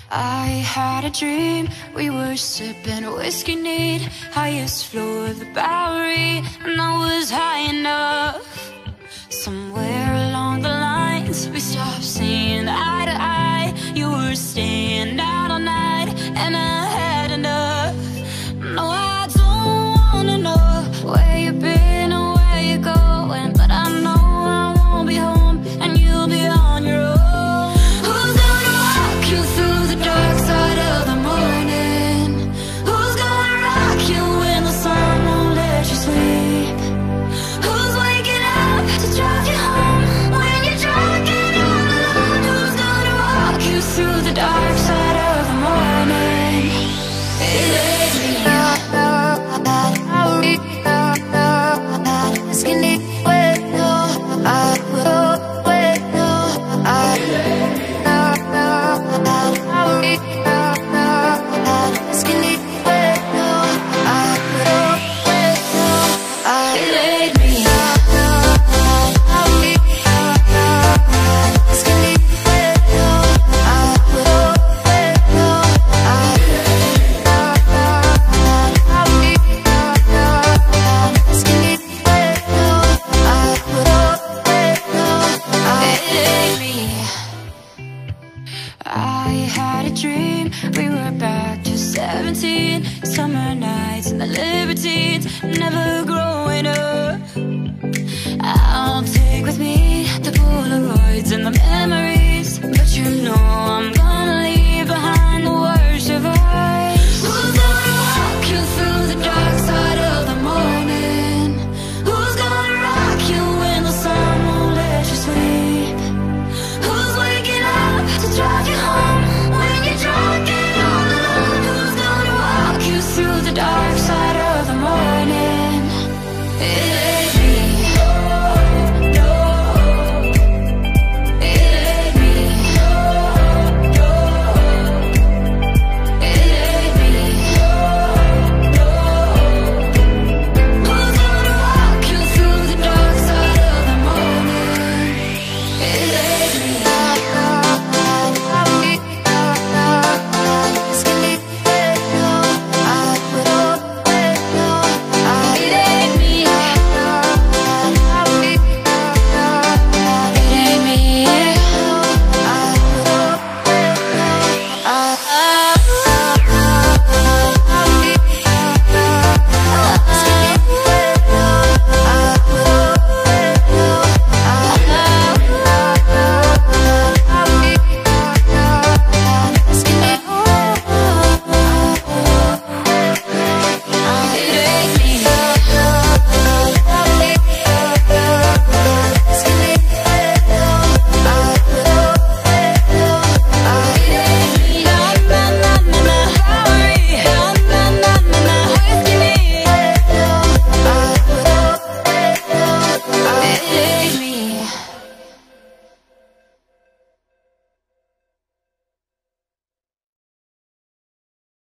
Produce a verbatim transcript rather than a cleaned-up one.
I had a dream, we were sipping whiskey neat, highest floor of the Bowery, and I was high enough. Somewhere along the lines, we stopped seeing eye to eye. You were staying out all night, and I had enough. No, I don't wanna know where you've been or where you're going, but I know I won't be home, and you'll be on your own. Who's gonna walk you through the dark side of the morning? Who's gonna rock you when the sun won't let you sleep? Who's waking up to drive you home when you're drunk and all alone? Who's gonna walk you through the dark side of the morning? It laid me skinny with no, I will wait, no, I skinny with no, I will wait, no, I laid me skinny with no, I will wait, no, I skinny with no, I will wait, no, I laid me. I had a dream, we were back to seventeen, summer nights and the libertines, never growing up. I'll take with me the Polaroids and the memories, but you know I'm gonna